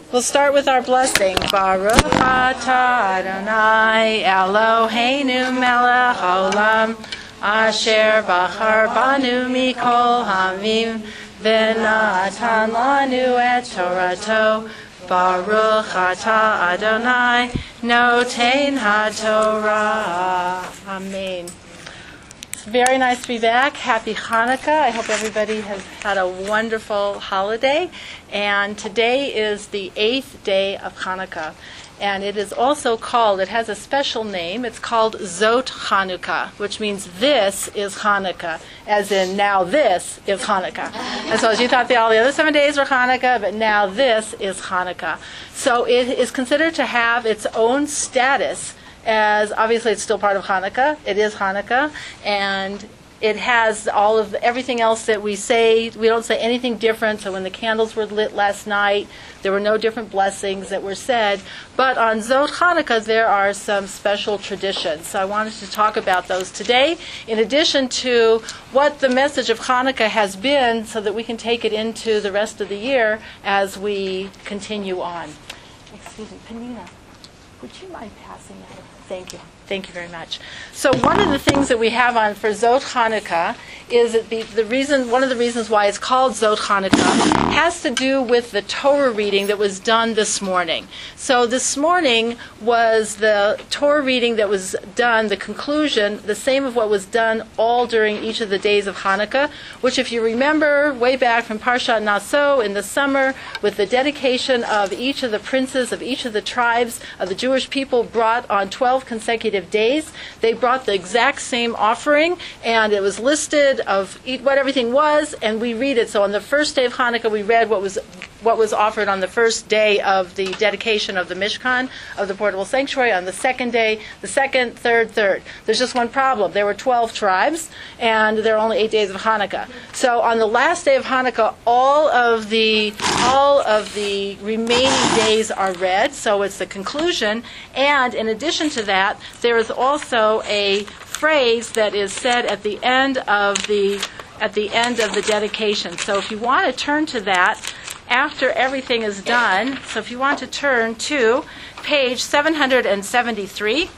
We'll start with our blessing. Baruch atah Adonai Eloheinu melech haolam asher bachar banu mikol hamim v'natan lanu et Torato. Baruch atah Adonai noten haTorah. Amen. It's very nice to be back. Happy Hanukkah. I hope everybody has had a wonderful holiday. And today is the 8th day of Hanukkah. And it is also called, it has a special name, it's called Zot Chanukah, which means this is Hanukkah, as in now this is Hanukkah. And so as you thought all the other 7 days were Hanukkah, but now this is Hanukkah. So it is considered to have its own status, as obviously it's still part of Hanukkah. It is Hanukkah, and it has all of everything else that we say. We don't say anything different. So when the candles were lit last night, there were no different blessings that were said. But on Zot Hanukkah, there are some special traditions. So I wanted to talk about those today, in addition to what the message of Hanukkah has been, so that we can take it into the rest of the year as we continue on. Excuse me, Panina, would you mind passing that? Thank you. Thank you very much. So one of the things that we have on for Zot Hanukkah is that one of the reasons why it's called Zot Hanukkah has to do with the Torah reading that was done this morning. So this morning was the Torah reading that was done, the conclusion, the same of what was done all during each of the days of Hanukkah, which if you remember way back from Parshat Naso in the summer, with the dedication of each of the princes of each of the tribes of the Jewish people brought on 12 consecutive days. They brought the exact same offering, and it was listed of what everything was, and we read it. So on the first day of Hanukkah, we read what was offered on the first day of the dedication of the Mishkan, of the portable sanctuary. On the second day, the second, third. There's just one problem. There were 12 tribes, and there are only 8 days of Hanukkah. So on the last day of Hanukkah, all of the remaining days are read. So it's the conclusion, and in addition to that, there is also a phrase that is said at the end of the dedication. So if you want to turn to that after everything is done, so if you want to turn to page 773.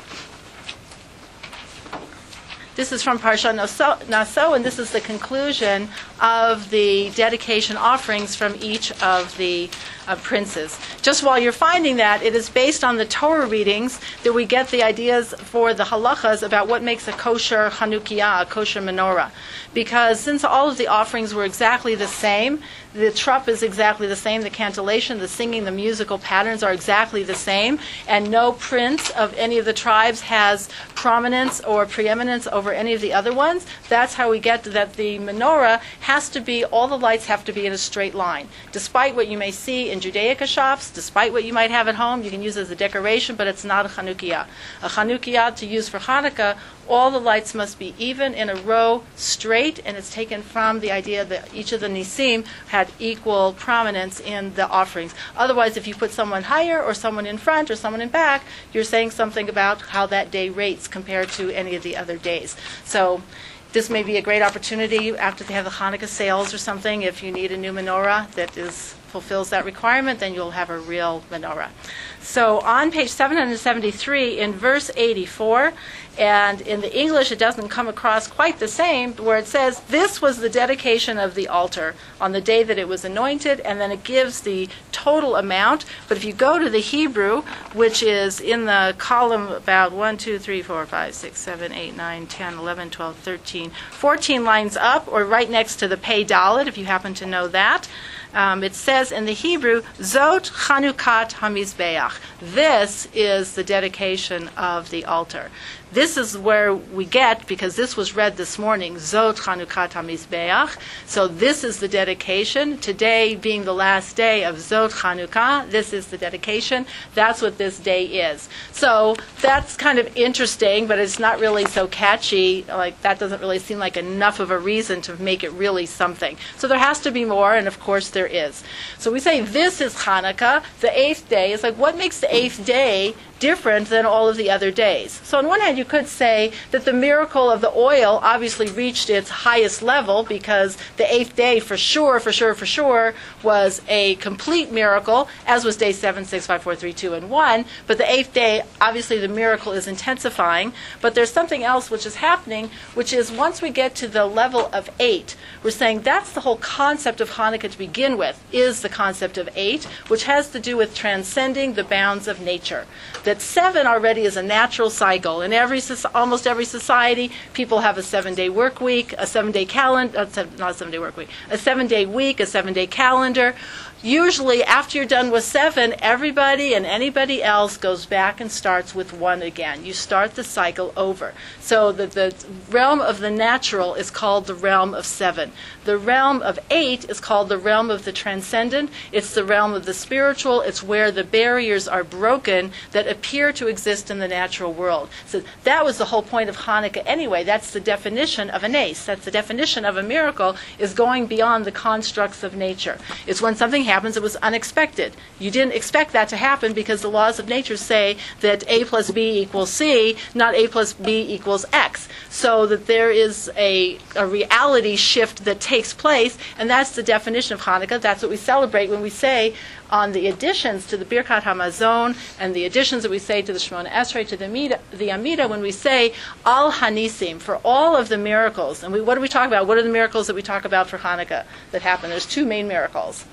This is from Parshat Naso, and this is the conclusion of the dedication offerings from each of the princes. Just while you're finding that, it is based on the Torah readings that we get the ideas for the halachas about what makes a kosher Chanukiah, a kosher menorah. Because since all of the offerings were exactly the same, the trup is exactly the same, the cantillation, the singing, the musical patterns are exactly the same, and no prince of any of the tribes has prominence or preeminence over any of the other ones. That's how we get to that the menorah has to be, all the lights have to be in a straight line. Despite what you may see in Judaica shops, despite what you might have at home, you can use it as a decoration, but it's not a Chanukiah. A Chanukiah to use for Hanukkah, all the lights must be even in a row, straight, and it's taken from the idea that each of the Nisim had equal prominence in the offerings. Otherwise, if you put someone higher or someone in front or someone in back, you're saying something about how that day rates compared to any of the other days. So this may be a great opportunity after they have the Hanukkah sales or something. If you need a new menorah that fulfills that requirement, then you'll have a real menorah. So on page 773 in verse 84, and in the English it doesn't come across quite the same, where it says, this was the dedication of the altar on the day that it was anointed, and then it gives the total amount. But if you go to the Hebrew, which is in the column about 1, 2, 3, 4, 5, 6, 7, 8, 9, 10, 11, 12, 13, 14 lines up, or right next to the Pei Dalet, if you happen to know that, it says in the Hebrew, Zot Chanukat HaMizbeach. This is the dedication of the altar. This is where we get, because this was read this morning, Zot Chanukat HaMizbeach. So this is the dedication. Today being the last day of Zot Chanukah, this is the dedication. That's what this day is. So that's kind of interesting, but it's not really so catchy. Like, that doesn't really seem like enough of a reason to make it really something. So there has to be more, and of course there is. So we say this is Hanukkah, the 8th day. It's like, what makes the 8th day different than all of the other days. So on one hand, you could say that the miracle of the oil obviously reached its highest level because the 8th day for sure was a complete miracle, as was day 7, 6, 5, 4, 3, 2, and 1. But the 8th day, obviously the miracle is intensifying. But there's something else which is happening, which is once we get to the level of 8, we're saying that's the whole concept of Hanukkah to begin with, is the concept of 8, which has to do with transcending the bounds of nature. That 7 already is a natural cycle. In almost every society, people have a 7-day work week, a 7-day calendar, not a 7-day work week, a 7-day week, a 7-day calendar. Usually, after you're done with 7, everybody and anybody else goes back and starts with 1 again. You start the cycle over. So the realm of the natural is called the realm of 7. The realm of 8 is called the realm of the transcendent. It's the realm of the spiritual. It's where the barriers are broken that appear to exist in the natural world. So that was the whole point of Hanukkah anyway. That's the definition of an ace. That's the definition of a miracle, is going beyond the constructs of nature. It's when something happens that was unexpected. You didn't expect that to happen because the laws of nature say that A plus B equals C, not A plus B equals X. So that there is a reality shift that takes place, and that's the definition of Hanukkah. That's what we celebrate when we say on the additions to the Birkat Hamazon and the additions that we say to the Shemona Esrei, to the Amidah, when we say Al Hanisim, for all of the miracles. And what do we talk about? What are the miracles that we talk about for Hanukkah that happen? There's 2 main miracles.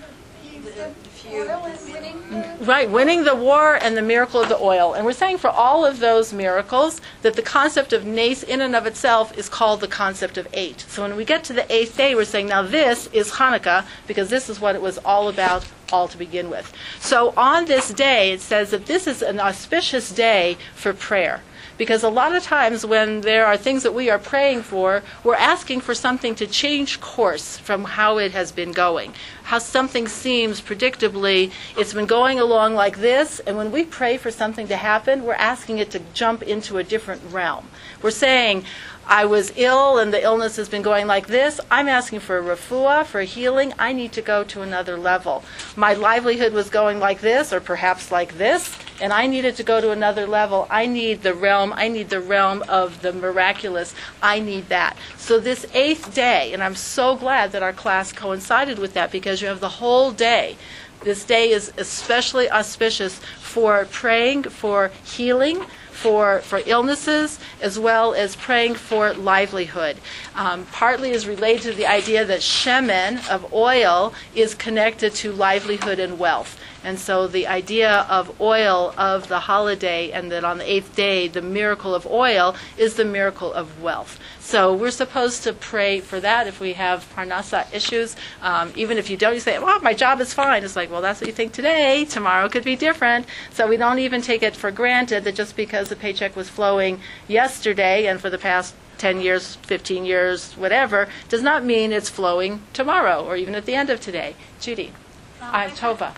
Right, winning the war and the miracle of the oil. And we're saying for all of those miracles that the concept of Nes in and of itself is called the concept of 8. So when we get to the 8th day, we're saying now this is Hanukkah because this is what it was all about all to begin with. So on this day, it says that this is an auspicious day for prayer. Because a lot of times when there are things that we are praying for, we're asking for something to change course from how it has been going. How something seems predictably, it's been going along like this, and when we pray for something to happen, we're asking it to jump into a different realm. We're saying, I was ill and the illness has been going like this. I'm asking for a refuah, for a healing. I need to go to another level. My livelihood was going like this or perhaps like this, and I needed to go to another level. I need the realm of the miraculous. I need that. So this 8th day, and I'm so glad that our class coincided with that because you have the whole day. This day is especially auspicious for praying for healing, for illnesses, as well as praying for livelihood. Partly is related to the idea that shemen, of oil, is connected to livelihood and wealth. And so the idea of oil of the holiday, and that on the 8th day, the miracle of oil is the miracle of wealth. So we're supposed to pray for that if we have parnasa issues. Even if you don't, you say, well, my job is fine. It's like, well, that's what you think today. Tomorrow could be different. So we don't even take it for granted that just because the paycheck was flowing yesterday and for the past 10 years, 15 years, whatever, does not mean it's flowing tomorrow or even at the end of today. Judy. Tova.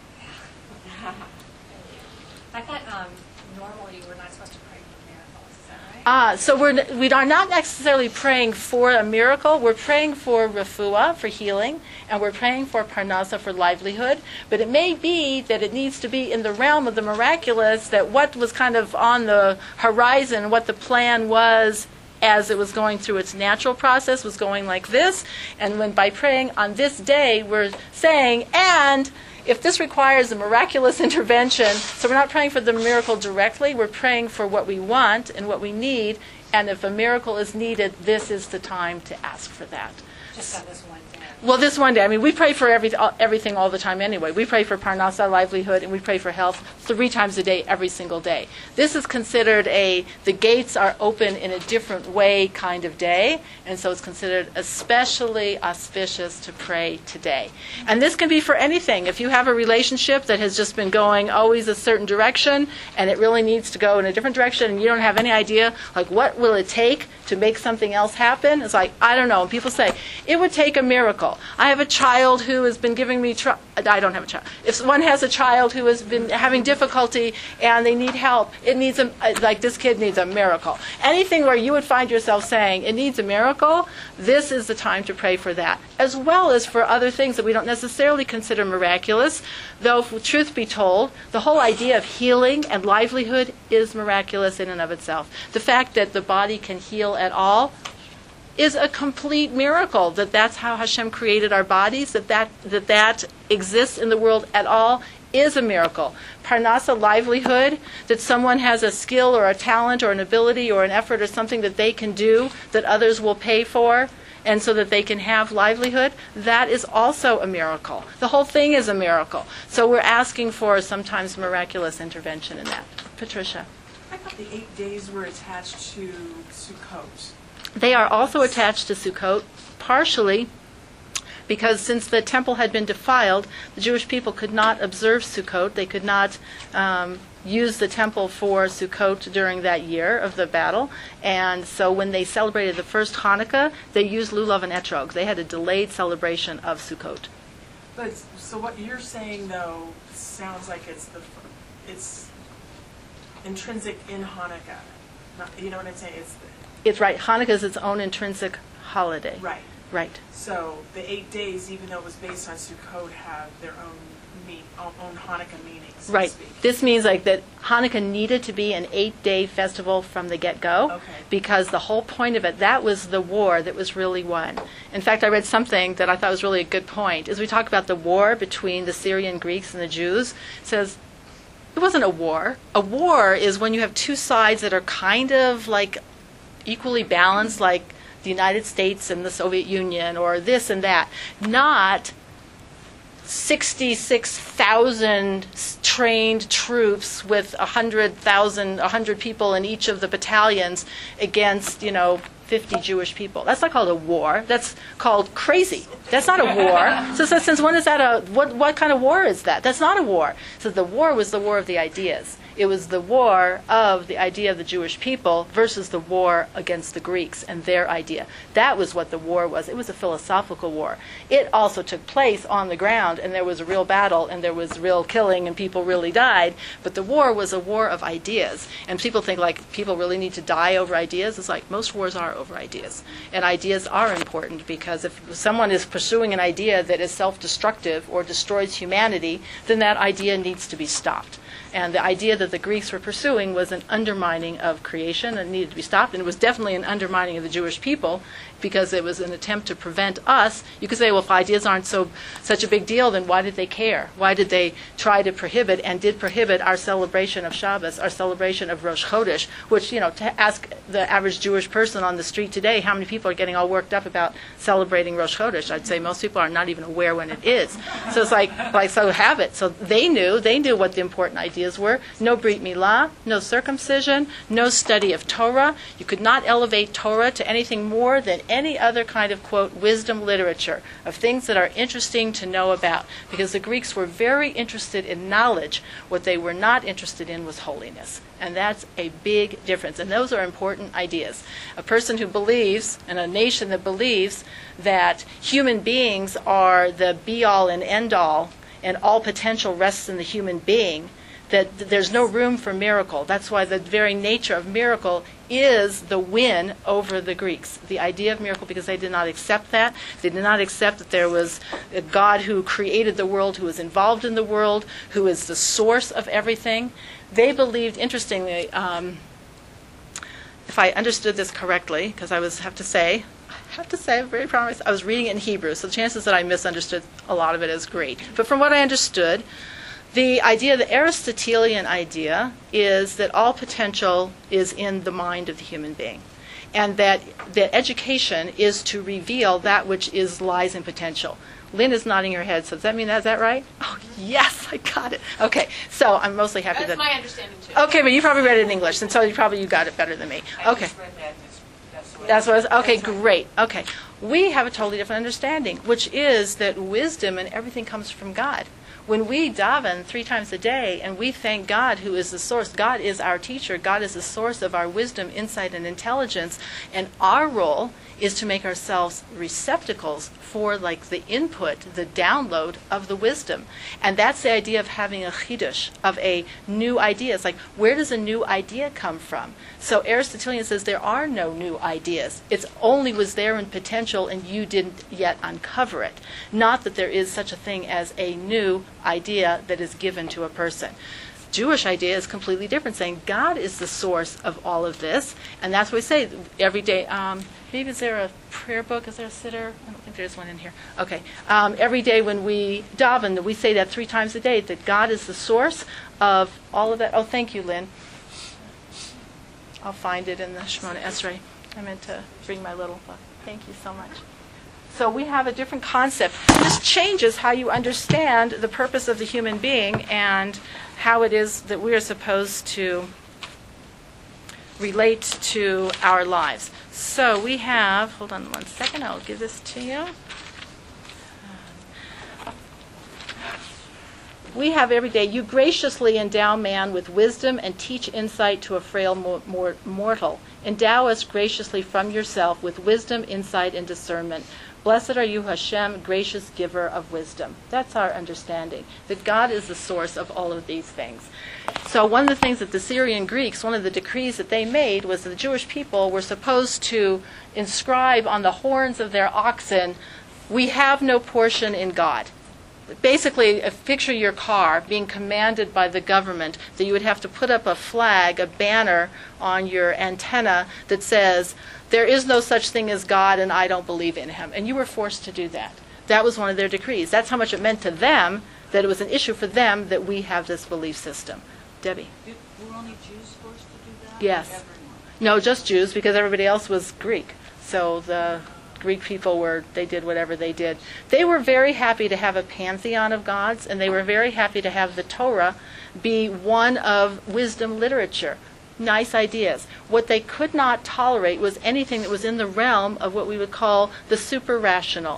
I thought normally we're not supposed to pray for miracles. Is that right? So we are not necessarily praying for a miracle. We're praying for refuah, for healing, and we're praying for parnasa, for livelihood. But it may be that it needs to be in the realm of the miraculous, that what was kind of on the horizon, what the plan was as it was going through its natural process was going like this. And when by praying on this day, we're saying, and if this requires a miraculous intervention, so we're not praying for the miracle directly, we're praying for what we want and what we need, and if a miracle is needed, this is the time to ask for that. Just on this one day. Well, this one day. I mean, we pray for everything all the time anyway. We pray for parnasa, livelihood, and we pray for health 3 times a day, every single day. This is considered the gates are open in a different way kind of day, and so it's considered especially auspicious to pray today. And this can be for anything. If you have a relationship that has just been going always a certain direction, and it really needs to go in a different direction, and you don't have any idea, like, what will it take to make something else happen? It's like, I don't know. And people say, it would take a miracle. miracle. I have a child who has been giving me I don't have a child. If one has a child who has been having difficulty and they need help, it needs like this kid needs a miracle. Anything where you would find yourself saying it needs a miracle, this is the time to pray for that, as well as for other things that we don't necessarily consider miraculous, though truth be told, the whole idea of healing and livelihood is miraculous in and of itself. The fact that the body can heal at all is a complete miracle, that's how Hashem created our bodies, that exists in the world at all is a miracle. Parnasa, livelihood, that someone has a skill or a talent or an ability or an effort or something that they can do that others will pay for, and so that they can have livelihood, that is also a miracle. The whole thing is a miracle. So we're asking for sometimes miraculous intervention in that. Patricia. I thought the 8 days were attached to Sukkot. They are also attached to Sukkot, partially because since the temple had been defiled, the Jewish people could not observe Sukkot. They could not use the temple for Sukkot during that year of the battle. And so when they celebrated the first Hanukkah, they used lulav and etrog. They had a delayed celebration of Sukkot. But so what you're saying, though, sounds like it's intrinsic in Hanukkah. You know what I'm saying? It's right. Hanukkah is its own intrinsic holiday. Right. Right. So the 8 days, even though it was based on Sukkot, have their own Hanukkah meaning, so Right. to speak. This means like that Hanukkah needed to be an 8-day festival from the get-go, Okay. because the whole point of it, that was the war that was really won. In fact, I read something that I thought was really a good point. As we talk about the war between the Syrian Greeks and the Jews, it says it wasn't a war. A war is when you have two sides that are kind of like equally balanced, like the United States and the Soviet Union, or this and that, not 66,000 trained troops with 100 people in each of the battalions against, 50 Jewish people. That's not called a war. That's called crazy. That's not a war. So since when is that what kind of war is that? That's not a war. So the war was the war of the ideas. It was the war of the idea of the Jewish people versus the war against the Greeks and their idea. That was what the war was. It was a philosophical war. It also took place on the ground, and there was a real battle, and there was real killing, and people really died. But the war was a war of ideas. And people think, like, people really need to die over ideas. It's like, most wars are over ideas. And ideas are important, because if someone is pursuing an idea that is self-destructive or destroys humanity, then that idea needs to be stopped. And the idea that the Greeks were pursuing was an undermining of creation and needed to be stopped. And it was definitely an undermining of the Jewish people, because it was an attempt to prevent us. You could say, well, if ideas aren't such a big deal, then why did they care? Why did they try to prohibit, and did prohibit, our celebration of Shabbos, our celebration of Rosh Chodesh, which, to ask the average Jewish person on the street today how many people are getting all worked up about celebrating Rosh Chodesh, I'd say most people are not even aware when it is. So it's like so have it. So they knew what the important ideas were. No Brit Milah, no circumcision, no study of Torah. You could not elevate Torah to anything more than any other kind of, quote, wisdom literature of things that are interesting to know about, because the Greeks were very interested in knowledge. What they were not interested in was holiness. And that's a big difference. And those are important ideas. A person who believes, and a nation that believes, that human beings are the be-all and end-all, and all potential rests in the human being, that there's no room for miracle. That's why the very nature of miracle is the win over the Greeks. The idea of miracle, because they did not accept that. They did not accept that there was a God who created the world, who is involved in the world, who is the source of everything. They believed, interestingly, if I understood this correctly, because I have to say, I'm very proud of myself, I was reading it in Hebrew, so the chances that I misunderstood a lot of it is great. But from what I understood, the Aristotelian idea is that all potential is in the mind of the human being, and that education is to reveal that which lies in potential. Lynn is nodding her head, so does that mean is that right? Oh, yes, I got it. Okay, so I'm mostly happy That's my understanding, too. Okay, but you probably read it in English, and so you got it better than me. Okay. That's what okay, great. Okay. We have a totally different understanding, which is that wisdom and everything comes from God. when we daven 3 times a day and we thank God, who is the source, God is our teacher, God is the source of our wisdom, insight, and intelligence, and our role is to make ourselves receptacles for like the input, the download of the wisdom. And that's the idea of having a chidush, of a new idea. It's like, where does a new idea come from? So Aristotelian says there are no new ideas. It's only was there in potential and you didn't yet uncover it. Not that there is such a thing as a new idea that is given to a person. Jewish idea is completely different, saying God is the source of all of this, and that's what we say every day. Maybe is there a prayer book? Is there a sitter? I don't think there's one in here. Okay. Every day when we daven, we say that 3 times a day, that God is the source of all of that. Oh, thank you, Lynn. I'll find it in the Shemona Esrei. I meant to bring my little book. Thank you so much. So we have a different concept. This changes how you understand the purpose of the human being and how it is that we are supposed to relate to our lives. So we have, hold on one second, I'll give this to you. We have every day, you graciously endow man with wisdom and teach insight to a frail mortal. Endow us graciously from yourself with wisdom, insight, and discernment. Blessed are you, Hashem, gracious giver of wisdom. That's our understanding, that God is the source of all of these things. So one of the things that the Syrian Greeks, one of the decrees that they made was that the Jewish people were supposed to inscribe on the horns of their oxen, "We have no portion in God." Basically, picture your car being commanded by the government that you would have to put up a flag, a banner on your antenna that says, "There is no such thing as God and I don't believe in him." And you were forced to do that. That was one of their decrees. That's how much it meant to them, that it was an issue for them that we have this belief system. Debbie? Were only Jews forced to do that? Yes. Everyone? No, just Jews, because everybody else was Greek. So the Greek people they did whatever they did. They were very happy to have a pantheon of gods, and they were very happy to have the Torah be one of wisdom literature. Nice ideas. What they could not tolerate was anything that was in the realm of what we would call the super-rational.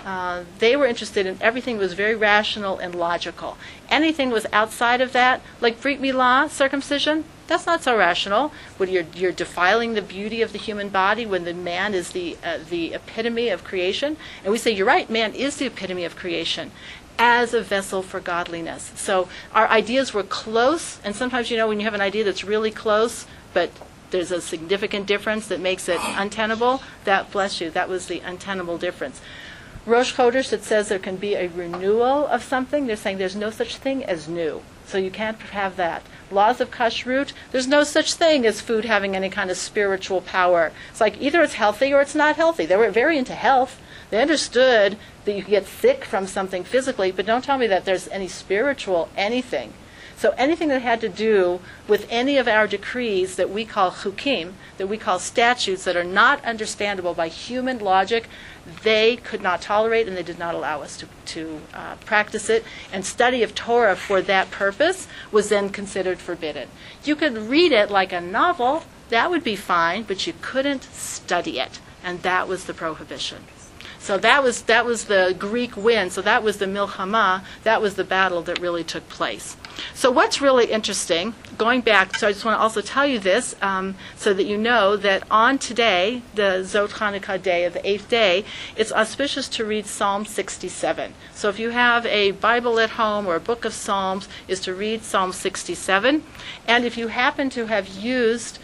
They were interested in everything that was very rational and logical. Anything was outside of that, like Brit Milah, circumcision, that's not so rational. When you're defiling the beauty of the human body when the man is the epitome of creation. And we say, you're right, man is the epitome of creation as a vessel for godliness. So our ideas were close, and sometimes, when you have an idea that's really close, but there's a significant difference that makes it untenable, that, bless you, that was the untenable difference. Rosh Chodesh, that says there can be a renewal of something, they're saying there's no such thing as new. So you can't have that. Laws of kashrut, there's no such thing as food having any kind of spiritual power. It's like either it's healthy or it's not healthy. They were very into health. They understood that you could get sick from something physically, but don't tell me that there's any spiritual anything. So anything that had to do with any of our decrees that we call chukim, that we call statutes that are not understandable by human logic, they could not tolerate, and they did not allow us to practice it. And study of Torah for that purpose was then considered forbidden. You could read it like a novel, that would be fine, but you couldn't study it, and that was the prohibition. So that was the Greek win. So that was the milchama. That was the battle that really took place. So what's really interesting, going back, so I just want to also tell you this, so that you know that on today, the Zot Chanukah day of the 8th day, it's auspicious to read Psalm 67. So if you have a Bible at home or a book of Psalms, is to read Psalm 67. And if you happen to have used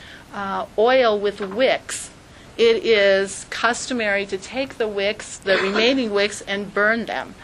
oil with wicks, it is customary to take the wicks, the remaining wicks, and burn them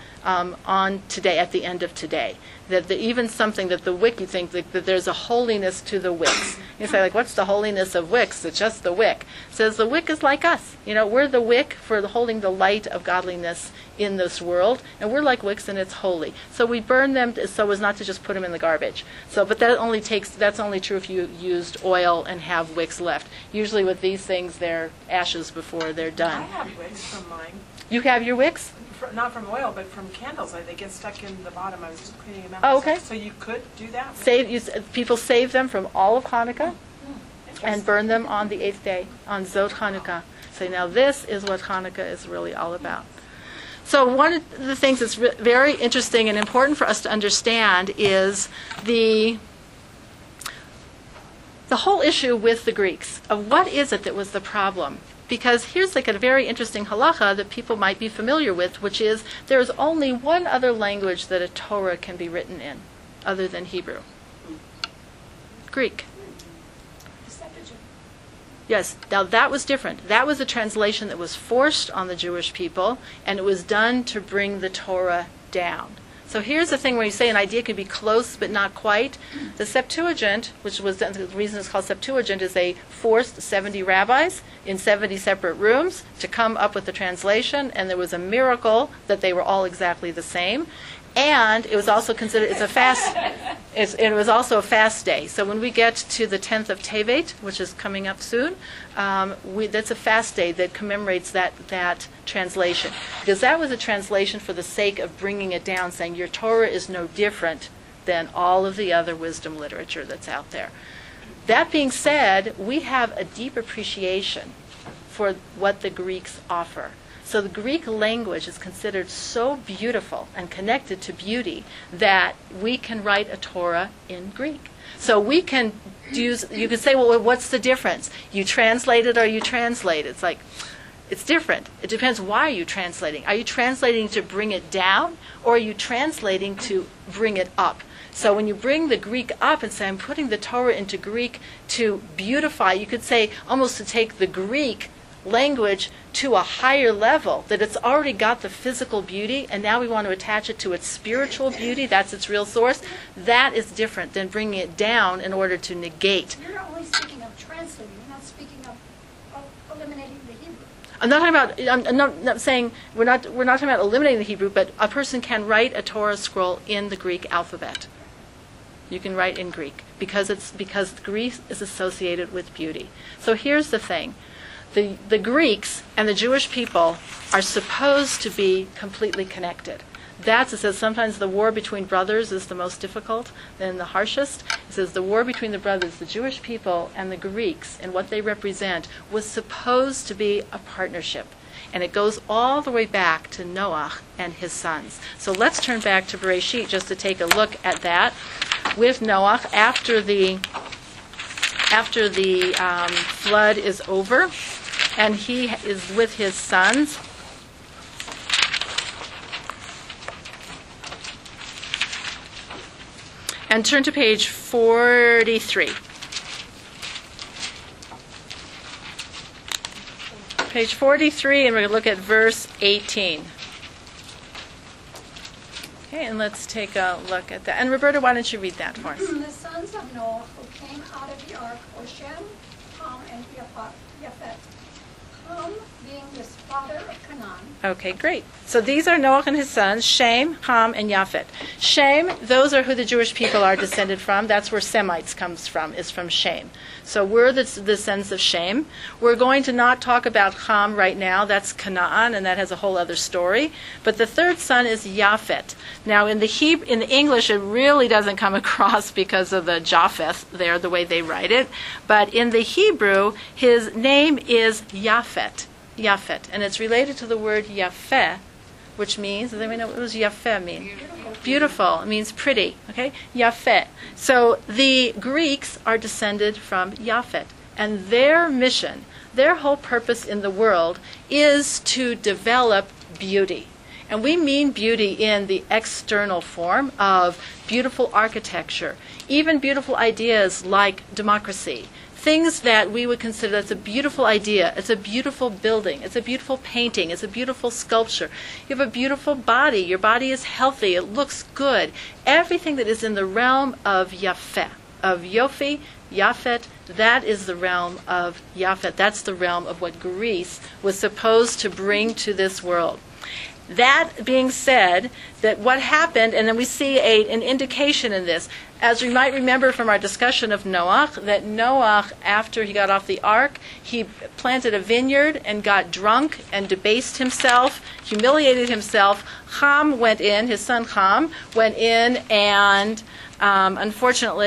on today, at the end of today. That even something that the wick, you think that there's a holiness to the wicks. You say, like, what's the holiness of wicks? It's just the wick. It says the wick is like us. We're the wick for holding the light of godliness in this world, and we're like wicks, and it's holy. So we burn them so as not to just put them in the garbage. But that's only true if you used oil and have wicks left. Usually with these things, they're ashes before they're done. I have wicks from mine. You have your wicks? Not from oil, but from candles. They get stuck in the bottom. I was just cleaning them out. Oh, okay. So you could do that? People save them from all of Hanukkah and burn them on the 8th day, on Zot Chanukah. So now this is what Hanukkah is really all about. So one of the things that's very interesting and important for us to understand is the whole issue with the Greeks of what is it that was the problem. Because here's like a very interesting halacha that people might be familiar with, which is there is only one other language that a Torah can be written in, other than Hebrew. Greek. Yes, now that was different. That was a translation that was forced on the Jewish people, and it was done to bring the Torah down. So here's the thing where you say an idea can be close but not quite. The Septuagint, which was the reason it's called Septuagint, is they forced 70 rabbis in 70 separate rooms to come up with the translation, and there was a miracle that they were all exactly the same. And it was also considered, it was also a fast day. So when we get to the 10th of Tevet, which is coming up soon, that's a fast day that commemorates that translation. Because that was a translation for the sake of bringing it down, saying your Torah is no different than all of the other wisdom literature that's out there. That being said, we have a deep appreciation for what the Greeks offer. So the Greek language is considered so beautiful and connected to beauty that we can write a Torah in Greek. So we can use, you could say, well, what's the difference? You translate it or you translate it. It's like, it's different. It depends why are you translating. Are you translating to bring it down, or are you translating to bring it up? So when you bring the Greek up and say, I'm putting the Torah into Greek to beautify, you could say almost to take the Greek language to a higher level, that it's already got the physical beauty and now we want to attach it to its spiritual beauty, that's its real source. That is different than bringing it down in order to negate. You're only speaking of translating, you're not speaking of eliminating the Hebrew. I'm not talking about, I'm not saying, we're not talking about eliminating the Hebrew, but a person can write a Torah scroll in the Greek alphabet. You can write in Greek because Greek is associated with beauty. So here's the thing. The Greeks and the Jewish people are supposed to be completely connected. It says sometimes the war between brothers is the most difficult and the harshest. It says the war between the brothers, the Jewish people and the Greeks, and what they represent, was supposed to be a partnership. And it goes all the way back to Noah and his sons. So let's turn back to Bereshit just to take a look at that. With Noah, after the flood is over, and he is with his sons. And turn to page 43. Page 43, and we're going to look at verse 18. Okay, and let's take a look at that. And Roberta, why don't you read that for us? The sons of Noah who came out of the ark were Shem, Ham, and Japheth. Ham being the father of Canaan. Okay, great. So these are Noah and his sons, Shem, Ham, and Japheth. Shem, those are who the Jewish people are descended from. That's where Semites comes from, is from Shem. So we're the descendants of Shem. We're going to not talk about Ham right now. That's Canaan, and that has a whole other story. But the third son is Japheth. Now, in the English, it really doesn't come across because of the Japheth there, the way they write it. But in the Hebrew, his name is Japhet. Japhet. And it's related to the word Yafeh, which means, does anybody know what does Yafeh mean? Beautiful. It means pretty. Okay? Yafeh. So the Greeks are descended from Japhet. And their mission, their whole purpose in the world is to develop beauty. And we mean beauty in the external form of beautiful architecture, even beautiful ideas like democracy. Things that we would consider that's a beautiful idea. It's a beautiful building. It's a beautiful painting. It's a beautiful sculpture. You have a beautiful body. Your body is healthy. It looks good. Everything that is in the realm of Yafeh, of Yofi, Japhet, that is the realm of Japhet. That's the realm of what Greece was supposed to bring to this world. That being said, that what happened, and then we see an indication in this, as we might remember from our discussion of Noah, that Noah, after he got off the ark, he planted a vineyard and got drunk and debased himself, humiliated himself. Ham went in, his son Ham went in, and unfortunately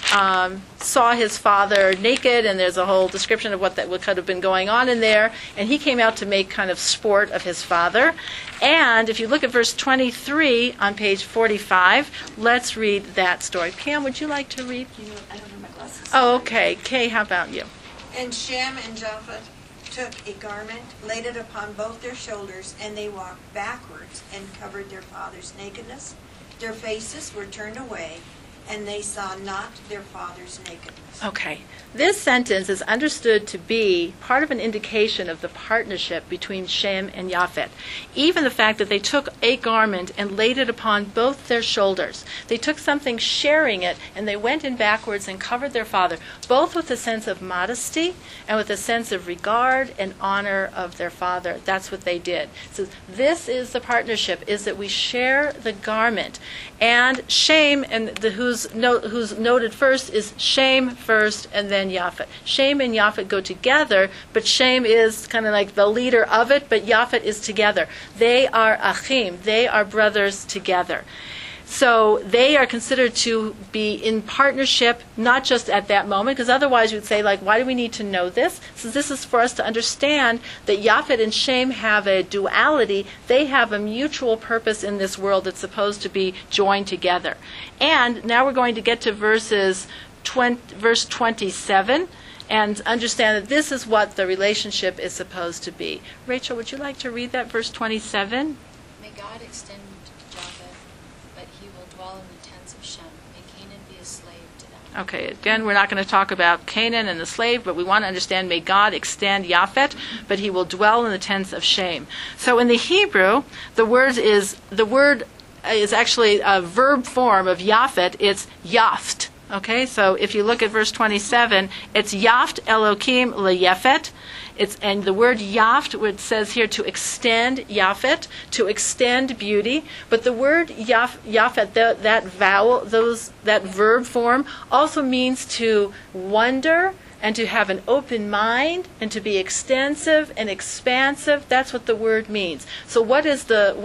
saw his father naked, and there's a whole description of what could have been going on in there, and he came out to make kind of sport of his father. And if you look at verse 23 on page 45, let's read that story. Pam, would you like to read? I don't have my glasses. Oh, okay. Kay, how about you? And Shem and Japheth took a garment, laid it upon both their shoulders, and they walked backwards and covered their father's nakedness. Their faces were turned away, and they saw not their father's nakedness. Okay. This sentence is understood to be part of an indication of the partnership between Shem and Japheth. Even the fact that they took a garment and laid it upon both their shoulders. They took something sharing it, and they went in backwards and covered their father, both with a sense of modesty and with a sense of regard and honor of their father. That's what they did. So this is the partnership, is that we share the garment. And Shem, and who's noted first, is Shem first, and then Japheth. Shem and Japheth go together, but Shem is kind of like the leader of it, but Japheth is together. They are achim. They are brothers together. So they are considered to be in partnership, not just at that moment, because otherwise you'd say, like, why do we need to know this? So this is for us to understand that Japheth and Shem have a duality. They have a mutual purpose in this world that's supposed to be joined together. And now we're going to get to verse 27 and understand that this is what the relationship is supposed to be. Rachel, would you like to read that, verse 27? May God extend Japheth, but he will dwell in the tents of Shem. May Canaan be a slave to them. Okay, again, we're not going to talk about Canaan and the slave, but we want to understand, may God extend Japheth, but he will dwell in the tents of Shem. So in the Hebrew, the word is actually a verb form of Japheth. It's yaft. Okay, so if you look at verse 27, it's yaft Elokim leyefet. And the word yaft, which says here to extend Japheth, to extend beauty. But the word Japheth, that vowel, that verb form, also means to wonder and to have an open mind and to be extensive and expansive. That's what the word means. So what is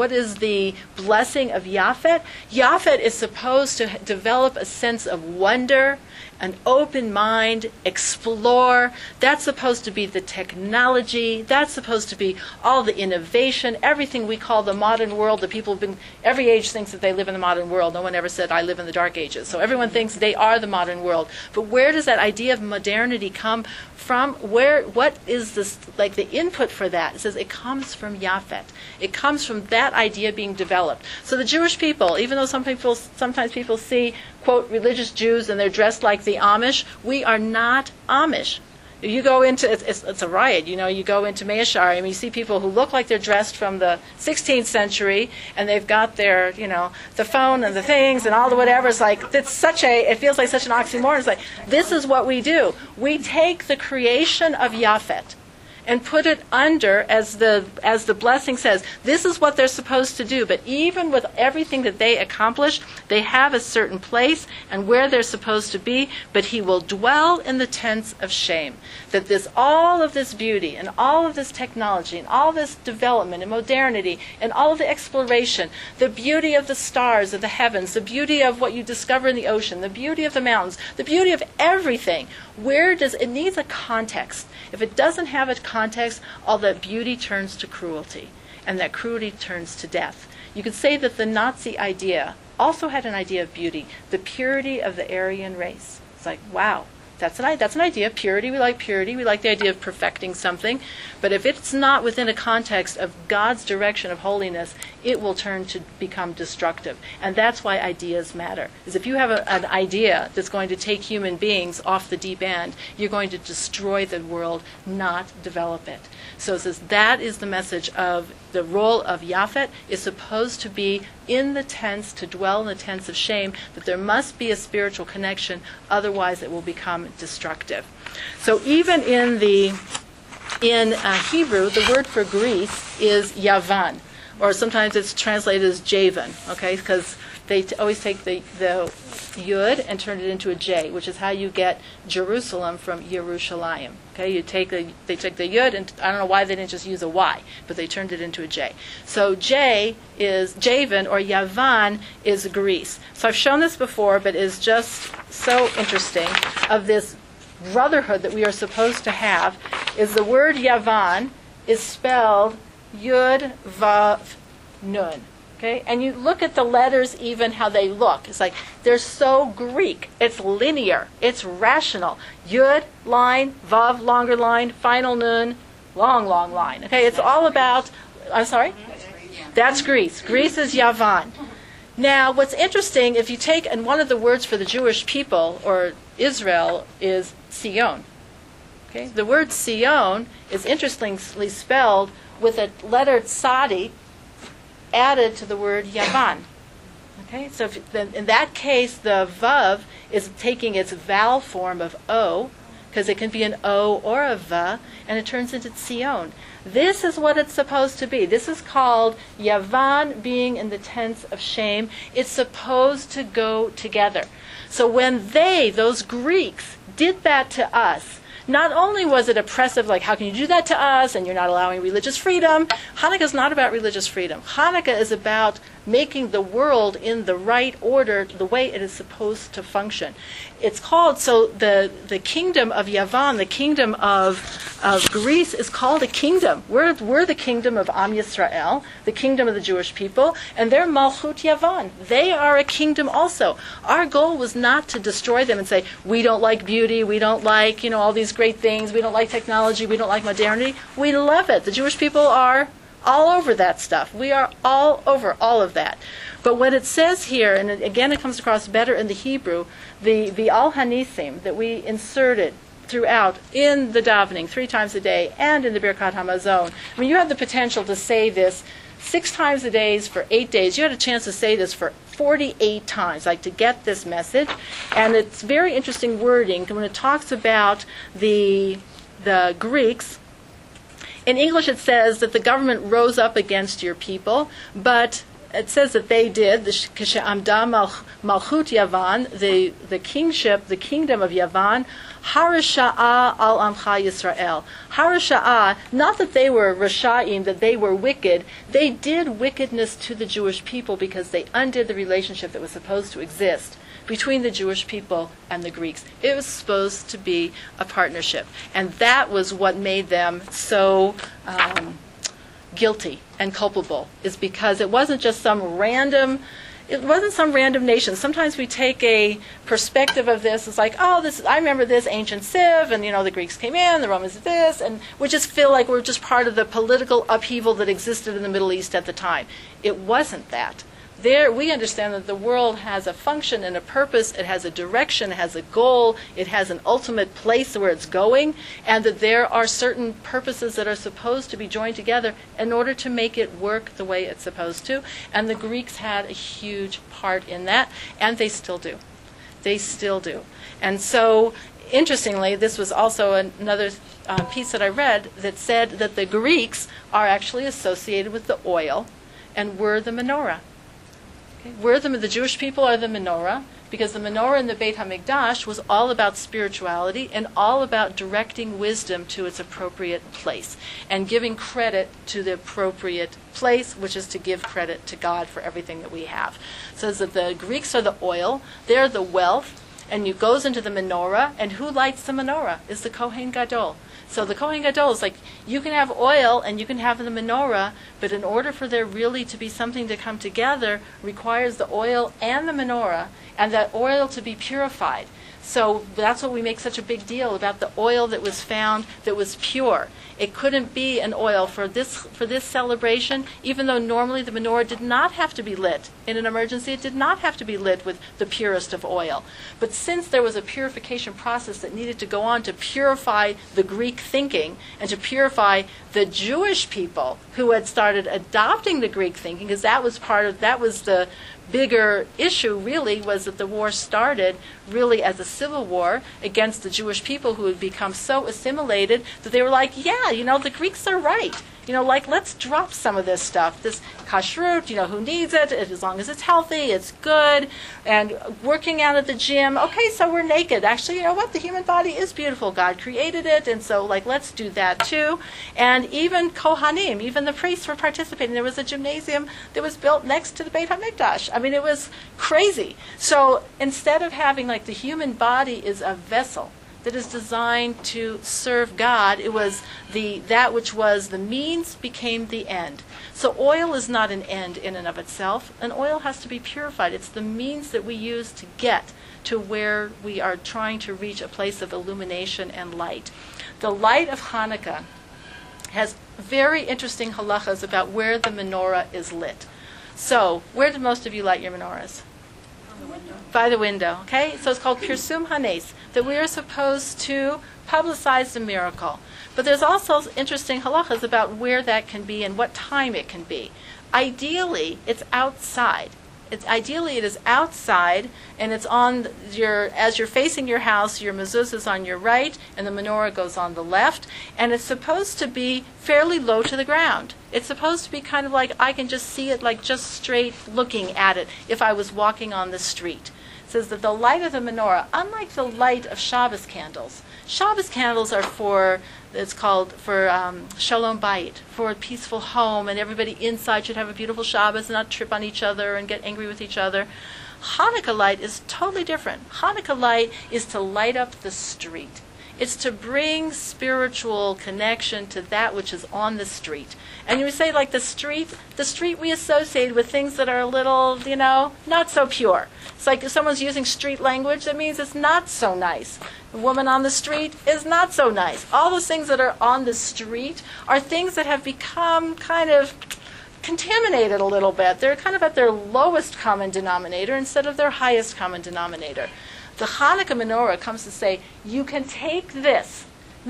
the blessing of Japheth? Japheth is supposed to develop a sense of wonder, an open mind, explore. That's supposed to be the technology. That's supposed to be all the innovation, everything we call the modern world. The people have been, every age thinks that they live in the modern world. No one ever said, I live in the dark ages. So everyone thinks they are the modern world. But where does that idea of modernity come from? What is this, like the input for that? It says it comes from Japheth. It comes from that idea being developed. So the Jewish people, even though sometimes people see, quote, religious Jews and they're dressed like the Amish, we are not Amish. You go into, it's a riot, you go into Mea Shearim and you see people who look like they're dressed from the 16th century and they've got their, the phone and the things and all the whatever. It's like, it feels like such an oxymoron. It's like, this is what we do. We take the creation of Japheth and put it under, as the blessing says, this is what they're supposed to do. But even with everything that they accomplish, they have a certain place and where they're supposed to be. But he will dwell in the tents of Shem. That all of this beauty and all of this technology and all this development and modernity and all of the exploration, the beauty of the stars of the heavens, the beauty of what you discover in the ocean, the beauty of the mountains, the beauty of everything, it needs a context. If it doesn't have a context, all that beauty turns to cruelty, and that cruelty turns to death. You could say that the Nazi idea also had an idea of beauty, the purity of the Aryan race. It's like, wow, that's an idea. Purity, we like the idea of perfecting something. But if it's not within a context of God's direction of holiness, it will turn to become destructive. And that's why ideas matter. Is if you have an idea that's going to take human beings off the deep end, you're going to destroy the world, not develop it. So it says that is the message of the role of Japheth is supposed to be in the tents, to dwell in the tents of Shem, that there must be a spiritual connection, otherwise it will become destructive. So even in Hebrew, the word for Greece is Yavan, or sometimes it's translated as Javan, okay, because they always take the yud and turn it into a J, which is how you get Jerusalem from Yerushalayim. Okay, they take the yud, and I don't know why they didn't just use a Y, but they turned it into a J. So J is Javan, or Yavan is Greece. So I've shown this before, but it's just so interesting of this brotherhood that we are supposed to have. Is the word Yavan is spelled Yud Vav Nun. Okay? And you look at the letters, even how they look. It's like they're so Greek. It's linear. It's rational. Yud, line, Vav, longer line, final Nun, long, long line. Okay? It's all about, I'm sorry? That's Greece. Greece is Yavan. Now, what's interesting, if you take, and one of the words for the Jewish people, or Israel, is Sion. Okay? The word Sion is interestingly spelled with a letter tzadi added to the word Yavan. Okay? So in that case, the Vav is taking its vowel form of O, because it can be an O or a V, and it turns into Sion. This is what it's supposed to be. This is called Yavan, being in the tense of shame. It's supposed to go together. So when those Greeks, did that to us, not only was it oppressive, like how can you do that to us, and you're not allowing religious freedom. Hanukkah is not about religious freedom. Hanukkah is about making the world in the right order, the way it is supposed to function. It's called, so the kingdom of Yavan, the kingdom of Greece, is called a kingdom. We're the kingdom of Am Yisrael, the kingdom of the Jewish people, and they're Malchut Yavan. They are a kingdom also. Our goal was not to destroy them and say, we don't like beauty, we don't like, all these great things, we don't like technology, we don't like modernity. We love it. The Jewish people are all over that stuff. We are all over all of that. But what it says here, and again it comes across better in the Hebrew, the Al Hanisim that we inserted throughout in the davening 3 times a day and in the Birkat Hamazon. I mean, you have the potential to say this 6 times a day for 8 days. You had a chance to say this for 48 times, like to get this message. And it's very interesting wording when it talks about the Greeks. In English it says that the government rose up against your people, but it says that they did, K'she'amda Malchut Yavan, the kingship, the kingdom of Yavan, Harasha'a al Amcha Yisrael. Harasha'a, not that they were Rasha'im, that they were wicked. They did wickedness to the Jewish people because they undid the relationship that was supposed to exist between the Jewish people and the Greeks. It was supposed to be a partnership. And that was what made them so guilty and culpable, is because it wasn't just some random nation. Sometimes we take a perspective of this. It's like, I remember this ancient civ, and the Greeks came in, the Romans did this, and we just feel like we're just part of the political upheaval that existed in the Middle East at the time. It wasn't that. There, we understand that the world has a function and a purpose, it has a direction, it has a goal, it has an ultimate place where it's going, and that there are certain purposes that are supposed to be joined together in order to make it work the way it's supposed to. And the Greeks had a huge part in that, and they still do. They still do. And so, interestingly, this was also another piece that I read that said that the Greeks are actually associated with the oil, and we're the menorah. The Jewish people are the menorah, because the menorah in the Beit HaMikdash was all about spirituality and all about directing wisdom to its appropriate place and giving credit to the appropriate place, which is to give credit to God for everything that we have. It says that the Greeks are the oil, they're the wealth, and it goes into the menorah, and who lights the menorah? Is the Kohen Gadol. So the Kohen Gadol is like, you can have oil and you can have the menorah, but in order for there really to be something to come together, requires the oil and the menorah, and that oil to be purified. So that's what we make such a big deal about the oil that was found that was pure. It couldn't be an oil for this celebration, even though normally the menorah did not have to be lit. In an emergency, it did not have to be lit with the purest of oil. But since there was a purification process that needed to go on to purify the Greek thinking and to purify the Jewish people who had started adopting the Greek thinking, because that was the bigger issue really, was that the war started really as a civil war against the Jewish people who had become so assimilated that they were like, the Greeks are right. Like, let's drop some of this stuff. This kashrut, who needs it? As long as it's healthy, it's good. And working out at the gym, okay, so we're naked. Actually, you know what? The human body is beautiful. God created it, and so, let's do that too. And even Kohanim, even the priests were participating. There was a gymnasium that was built next to the Beit HaMikdash. I mean, it was crazy. So instead of having, the human body is a vessel that is designed to serve God, it was that which was the means became the end. So oil is not an end in and of itself. An oil has to be purified. It's the means that we use to get to where we are trying to reach a place of illumination and light. The light of Hanukkah has very interesting halachas about where the menorah is lit. So, where do most of you light your menorahs? By the window, okay? So it's called Pirsum Hanes, that we are supposed to publicize the miracle. But there's also interesting halachas about where that can be and what time it can be. Ideally, it's outside. Ideally, it is outside, and it's on as you're facing your house, your mezuzah is on your right, and the menorah goes on the left, and it's supposed to be fairly low to the ground. It's supposed to be kind of like I can just see it, just straight looking at it if I was walking on the street. It says that the light of the menorah, unlike the light of Shabbos candles are for Shalom Bayit, for a peaceful home, and everybody inside should have a beautiful Shabbos and not trip on each other and get angry with each other. Hanukkah light is totally different. Hanukkah light is to light up the street. It's to bring spiritual connection to that which is on the street. And you would say, the street we associate with things that are a little, not so pure. It's like if someone's using street language, that means it's not so nice. The woman on the street is not so nice. All those things that are on the street are things that have become kind of contaminated a little bit. They're kind of at their lowest common denominator instead of their highest common denominator. The Hanukkah menorah comes to say, you can take this.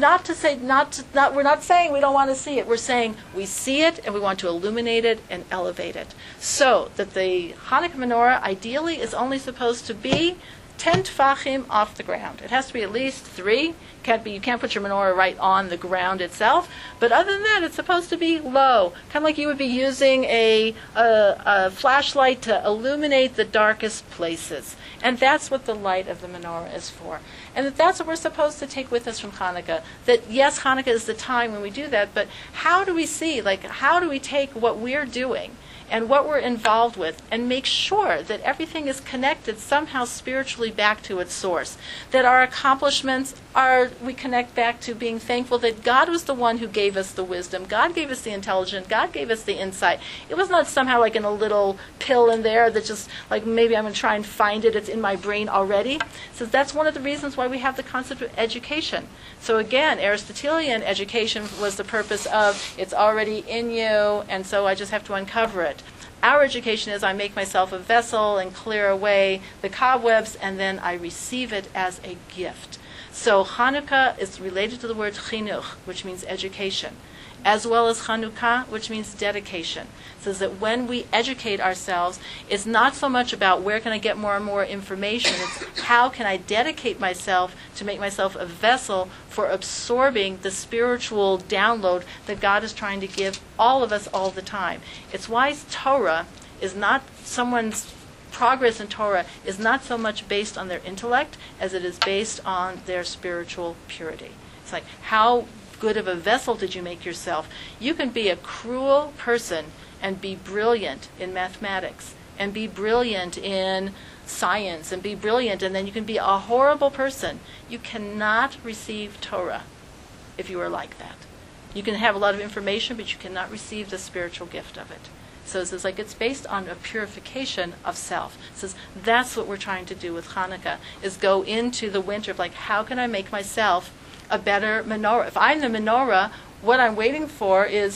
We're not saying we don't want to see it. We're saying we see it and we want to illuminate it and elevate it. So that the Hanukkah menorah ideally is only supposed to be 10 tefachim off the ground. It has to be at least 3. You can't put your menorah right on the ground itself. But other than that, it's supposed to be low, kind of like you would be using a flashlight to illuminate the darkest places. And that's what the light of the menorah is for. And that's what we're supposed to take with us from Hanukkah. That yes, Hanukkah is the time when we do that, but how do we see, how do we take what we're doing and what we're involved with and make sure that everything is connected somehow spiritually back to its source? That our accomplishments we connect back to being thankful that God was the one who gave us the wisdom. God gave us the intelligence. God gave us the insight. It was not somehow in a little pill in there that just maybe I'm going to try and find it. It's in my brain already. So that's one of the reasons why we have the concept of education. So again, Aristotelian education was the purpose of it's already in you, and so I just have to uncover it. Our education is I make myself a vessel and clear away the cobwebs, and then I receive it as a gift. So Hanukkah is related to the word chinuch, which means education, as well as Chanukah, which means dedication. It says that when we educate ourselves, it's not so much about where can I get more and more information, it's how can I dedicate myself to make myself a vessel for absorbing the spiritual download that God is trying to give all of us all the time. It's why Torah is not someone's progress in Torah is not so much based on their intellect as it is based on their spiritual purity. It's like, how good of a vessel did you make yourself? You can be a cruel person and be brilliant in mathematics and be brilliant in science and be brilliant, and then you can be a horrible person. You cannot receive Torah if you are like that. You can have a lot of information, but you cannot receive the spiritual gift of it. So it says it's based on a purification of self. It says that's what we're trying to do with Hanukkah, is go into the winter of how can I make myself a better menorah? If I'm the menorah, what I'm waiting for is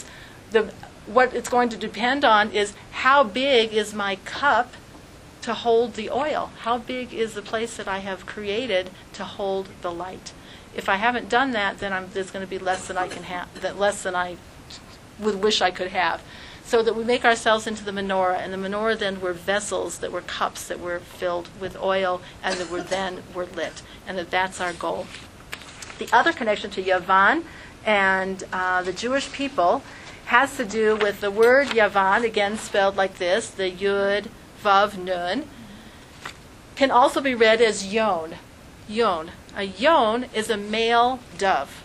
what it's going to depend on is how big is my cup to hold the oil? How big is the place that I have created to hold the light? If I haven't done that, then there's going to be less than I can have, less than I would wish I could have. So that we make ourselves into the menorah, and the menorah then were vessels that were cups that were filled with oil and that were lit, and that's our goal. The other connection to Yavan and the Jewish people has to do with the word Yavan, again spelled like this, the Yud, Vav, Nun, can also be read as Yon. Yon. A Yon is a male dove.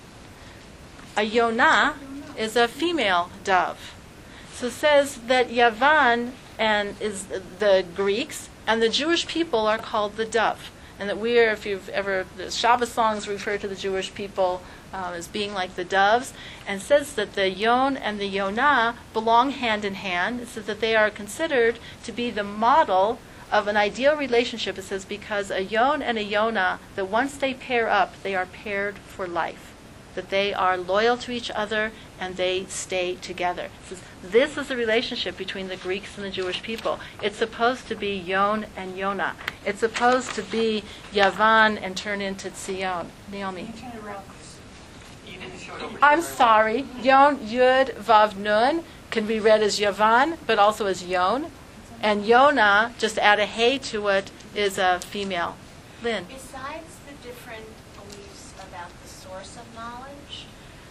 A Yonah is a female dove. So it says that Yavan and is the Greeks and the Jewish people are called the dove. And that we are, if you've ever, the Shabbos songs refer to the Jewish people as being like the doves, and says that the Yon and the Yonah belong hand in hand. It says that they are considered to be the model of an ideal relationship. It says because a Yon and a Yonah, that once they pair up, they are paired for life. That they are loyal to each other and they stay together. It says, this is the relationship between the Greeks and the Jewish people. It's supposed to be Yon and Yonah. It's supposed to be Yavan and turn into Tzion. Naomi. Turn it around. You didn't show it over I'm here. sorry. Yon, Yud, Vav, Nun can be read as Yavan, but also as Yon. And Yonah, just add a hey to it, is a female. Lynn. Besides the different beliefs about the source of knowledge,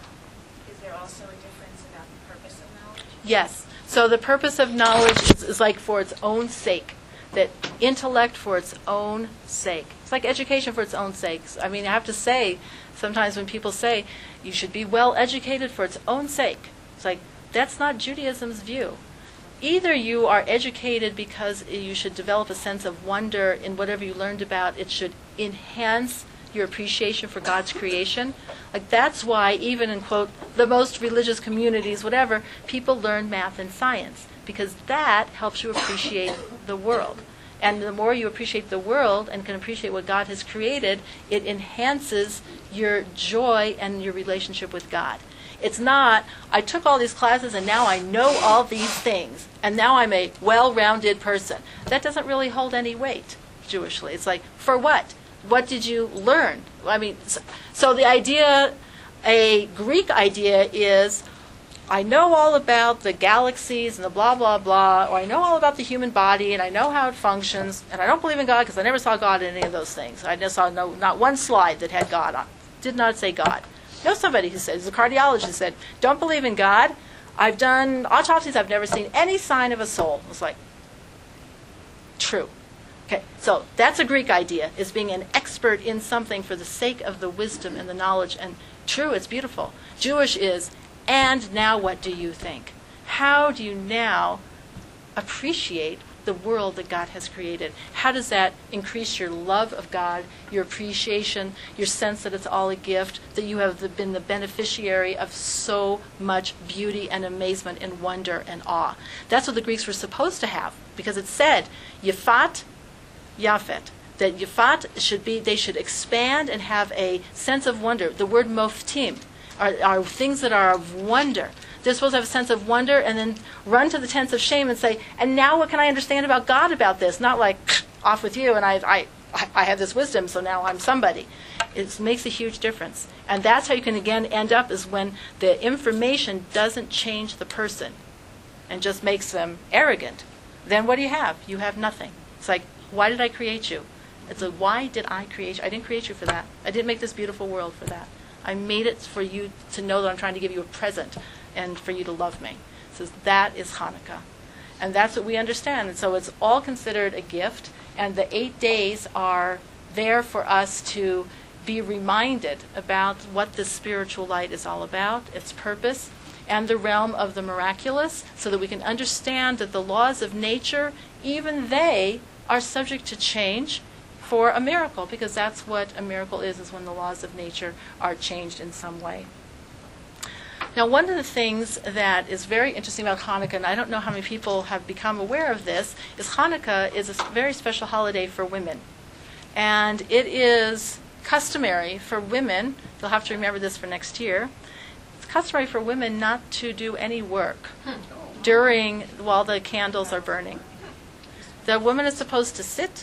is there also a difference about the purpose of knowledge? Yes. So the purpose of knowledge is like for its own sake. That intellect for its own sake. It's like education for its own sake. I mean, I have to say, sometimes when people say, you should be well educated for its own sake, it's like, that's not Judaism's view. Either you are educated because you should develop a sense of wonder in whatever you learned about. It should enhance your appreciation for God's creation. Like that's why even in, quote, the most religious communities, whatever, people learn math and science. Because that helps you appreciate the world. And the more you appreciate the world and can appreciate what God has created, it enhances your joy and your relationship with God. It's not, I took all these classes and now I know all these things, and now I'm a well-rounded person. That doesn't really hold any weight, Jewishly. It's like, for what? What did you learn? I mean, so the idea, a Greek idea is, I know all about the galaxies and the blah, blah, blah, or I know all about the human body and I know how it functions, and I don't believe in God because I never saw God in any of those things. I just saw not one slide that had God on. Did not say God. I know somebody who said, he's a cardiologist, said, don't believe in God. I've done autopsies, I've never seen any sign of a soul. It was like, true. Okay, so that's a Greek idea, is being an expert in something for the sake of the wisdom and the knowledge. And true, it's beautiful. Jewish is, and now what do you think? How do you now appreciate the world that God has created? How does that increase your love of God, your appreciation, your sense that it's all a gift, that you have been the beneficiary of so much beauty and amazement and wonder and awe? That's what the Greeks were supposed to have, because it said, Yafat, Yafet, that Yafat should be, they should expand and have a sense of wonder. The word moftim are things that are of wonder. They're supposed to have a sense of wonder and then run to the tents of shame and say, and now what can I understand about God about this? Not like, off with you, and I have this wisdom, so now I'm somebody. It makes a huge difference. And that's how you can, again, end up is when the information doesn't change the person and just makes them arrogant. Then what do you have? You have nothing. It's like, why did I create you? It's like, why did I create you? I didn't create you for that. I didn't make this beautiful world for that. I made it for you to know that I'm trying to give you a present and for you to love me. So that is Hanukkah. And that's what we understand. And so it's all considered a gift. And the 8 days are there for us to be reminded about what the spiritual light is all about, its purpose, and the realm of the miraculous, so that we can understand that the laws of nature, even they are subject to change for a miracle, because that's what a miracle is when the laws of nature are changed in some way. Now, one of the things that is very interesting about Hanukkah, and I don't know how many people have become aware of this, is Hanukkah is a very special holiday for women. And it is customary for women, you'll have to remember this for next year, it's customary for women not to do any work while the candles are burning. The woman is supposed to sit,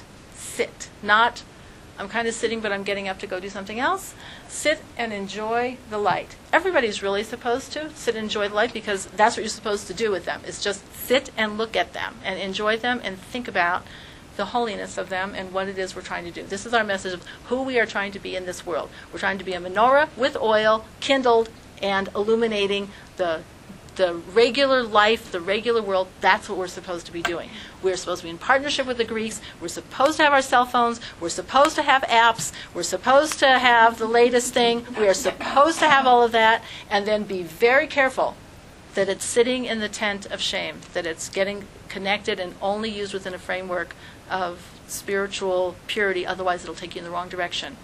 not I'm kind of sitting but I'm getting up to go do something else. Sit and enjoy the light. Everybody's really supposed to sit and enjoy the light, because that's what you're supposed to do with them, is just sit and look at them and enjoy them and think about the holiness of them and what it is we're trying to do. This is our message of who we are trying to be in this world. We're trying to be a menorah with oil, kindled and illuminating the the regular life, the regular world, that's what we're supposed to be doing. We're supposed to be in partnership with the Greeks. We're supposed to have our cell phones. We're supposed to have apps. We're supposed to have the latest thing. We are supposed to have all of that, and then be very careful that it's sitting in the tent of shame, that it's getting connected and only used within a framework of spiritual purity. Otherwise, it'll take you in the wrong direction.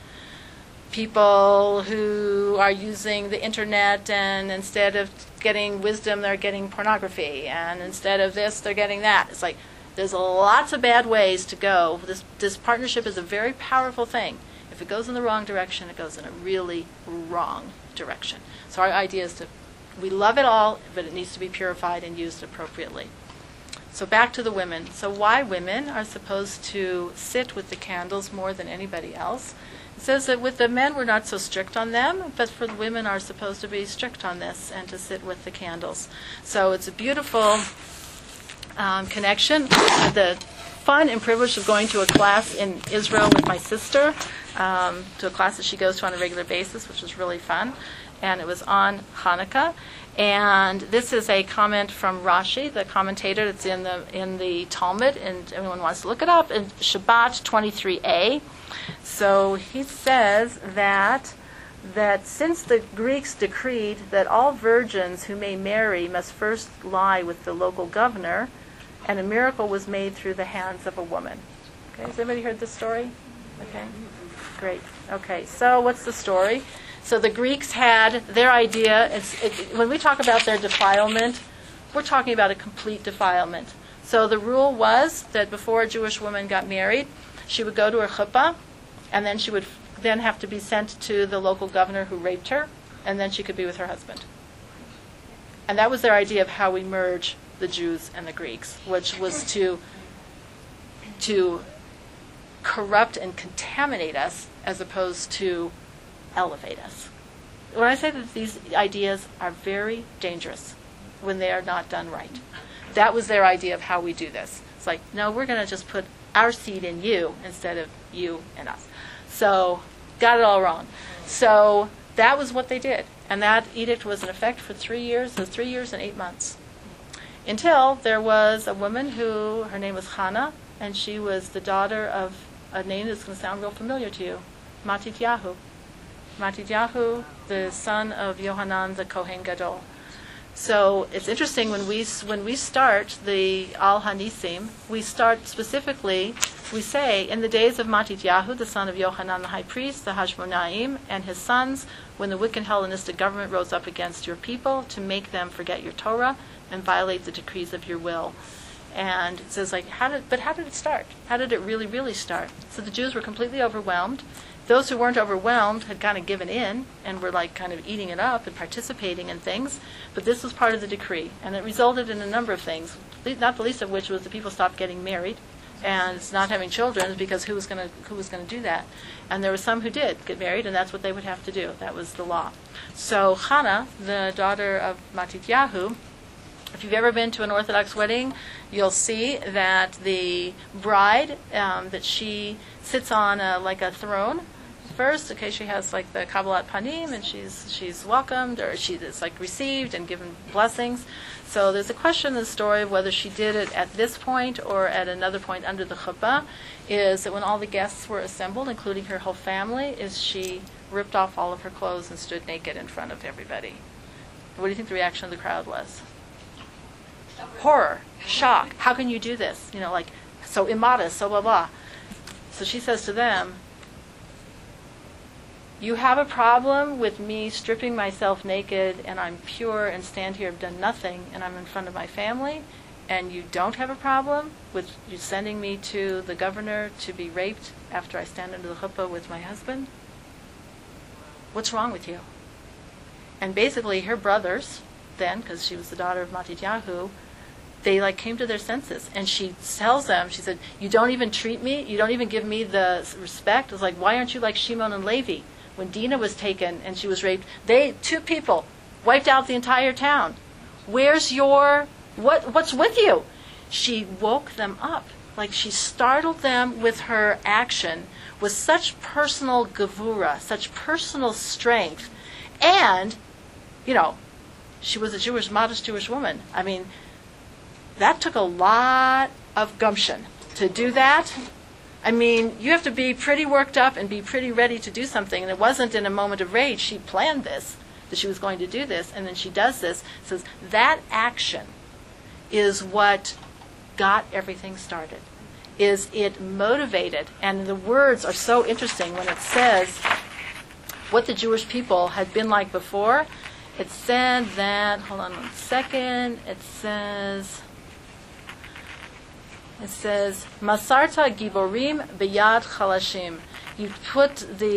People who are using the internet, and instead of getting wisdom, they're getting pornography, and instead of this, they're getting that. It's like there's lots of bad ways to go. This partnership is a very powerful thing. If it goes in the wrong direction, it goes in a really wrong direction. So our idea is we love it all, but it needs to be purified and used appropriately. So back to the women. So why women are supposed to sit with the candles more than anybody else? It says that with the men, we're not so strict on them, but for the women are supposed to be strict on this and to sit with the candles. So it's a beautiful connection. The fun and privilege of going to a class in Israel with my sister, to a class that she goes to on a regular basis, which was really fun. And it was on Hanukkah. And this is a comment from Rashi, the commentator that's in the Talmud, and everyone wants to look it up, in Shabbat 23a. So he says that since the Greeks decreed that all virgins who may marry must first lie with the local governor, and a miracle was made through the hands of a woman. Okay, has anybody heard this story? Okay, great. Okay, so what's the story? So the Greeks had their idea. When we talk about their defilement, we're talking about a complete defilement. So the rule was that before a Jewish woman got married, she would go to her chuppah, and then she would then have to be sent to the local governor who raped her, and then she could be with her husband. And that was their idea of how we merge the Jews and the Greeks, which was to corrupt and contaminate us as opposed to elevate us. When I say that these ideas are very dangerous when they are not done right, that was their idea of how we do this. It's like, no, we're going to just put our seed in you instead of you and us. So, got it all wrong. So, that was what they did. And that edict was in effect for 3 years, so 3 years and 8 months. Until there was a woman who, her name was Hannah, and she was the daughter of a name that's going to sound real familiar to you, Matityahu. Matityahu, the son of Yohanan the Kohen Gadol. So it's interesting when we start the Al Hanisim, we start specifically, we say, in the days of Matityahu, the son of Yohanan the high priest, the Hashmonaim, and his sons, when the wicked Hellenistic government rose up against your people to make them forget your Torah and violate the decrees of your will. And it says, like, how did it start? How did it really, really start? So the Jews were completely overwhelmed. Those who weren't overwhelmed had kind of given in and were like kind of eating it up and participating in things. But this was part of the decree. And it resulted in a number of things, not the least of which was the people stopped getting married and not having children, because who was going to do that? And there were some who did get married, and that's what they would have to do. That was the law. So Hannah, the daughter of Matityahu, if you've ever been to an Orthodox wedding, you'll see that the bride, that she sits on like a throne first. Okay, she has like the Kabbalat Panim, and she's welcomed, or she is like received and given blessings. So there's a question in the story of whether she did it at this point or at another point under the chuppah, is that when all the guests were assembled, including her whole family, is she ripped off all of her clothes and stood naked in front of everybody. What do you think the reaction of the crowd was? Horror, shock. How can you do this? You know, like, so immodest, so blah, blah. So she says to them, you have a problem with me stripping myself naked and I'm pure and stand here, have done nothing, and I'm in front of my family, and you don't have a problem with you sending me to the governor to be raped after I stand under the chuppah with my husband? What's wrong with you? And basically her brothers, then, because she was the daughter of Matityahu, they like came to their senses, and she tells them, she said, you don't even treat me, you don't even give me the respect. It was like, why aren't you like Shimon and Levi? When Dinah was taken and she was raped, two people wiped out the entire town. Where's your, what's with you? She woke them up, like she startled them with her action, with such personal gevura, such personal strength, and, you know, she was a Jewish, modest Jewish woman. I mean, that took a lot of gumption to do that. I mean, you have to be pretty worked up and be pretty ready to do something. And it wasn't in a moment of rage. She planned this, that she was going to do this, and then she does this. Says that action is what got everything started. Is it motivated? And the words are so interesting when it says what the Jewish people had been like before. It said that, hold on one second, it says, Masarta giborim beyad chalashim. You put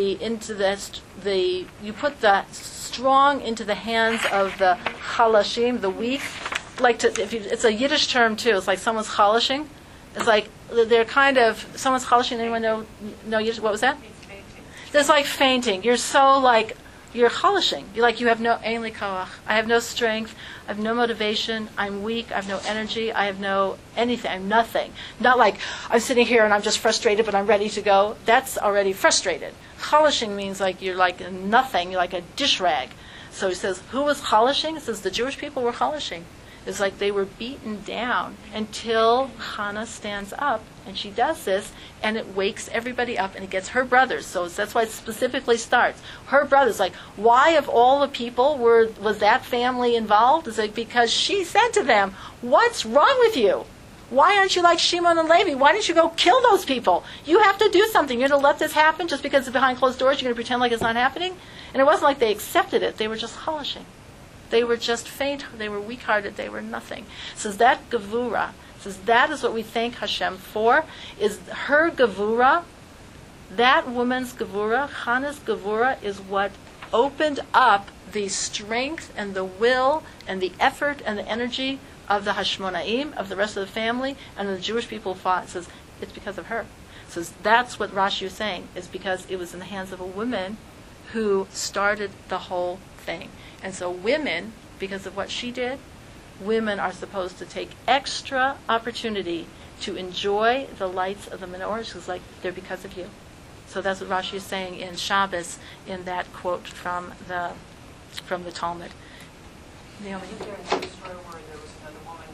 you put the strong into the hands of the chalashim, the weak. It's a Yiddish term too. It's like someone's chalashing. It's like they're kind of someone's chalashing. Anyone know Yiddish? What was that? It's like fainting. You're so like you're chalashing. You're like you have no ein li koach. I have no strength. I have no motivation. I'm weak. I have no energy. I have no anything. I'm nothing. Not like I'm sitting here and I'm just frustrated, but I'm ready to go. That's already frustrated. Chalashing means like you're like nothing. You're like a dish rag. So he says, who was chalashing? It says the Jewish people were chalashing. It's like they were beaten down until Hannah stands up, and she does this, and it wakes everybody up, and it gets her brothers. So that's why it specifically starts. Her brothers, like, why of all the people was that family involved? It's like because she said to them, what's wrong with you? Why aren't you like Shimon and Levi? Why didn't you go kill those people? You have to do something. You're going to let this happen just because it's behind closed doors? You're going to pretend like it's not happening? And it wasn't like they accepted it. They were just chalashing. They were just faint. They were weak-hearted. They were nothing. It says that gevura. It says that is what we thank Hashem for. Is her gevura, that woman's gevura, Hannah's gevura, is what opened up the strength and the will and the effort and the energy of the Hashmonaim, of the rest of the family, and the Jewish people fought. It says it's because of her. It says that's what Rashi is saying, is because it was in the hands of a woman who started the whole thing. And so women, because of what she did, women are supposed to take extra opportunity to enjoy the lights of the menorah. She's like, they're because of you. So that's what Rashi is saying in Shabbos in that quote from the Talmud. Naomi. Isn't there a news story where there was another woman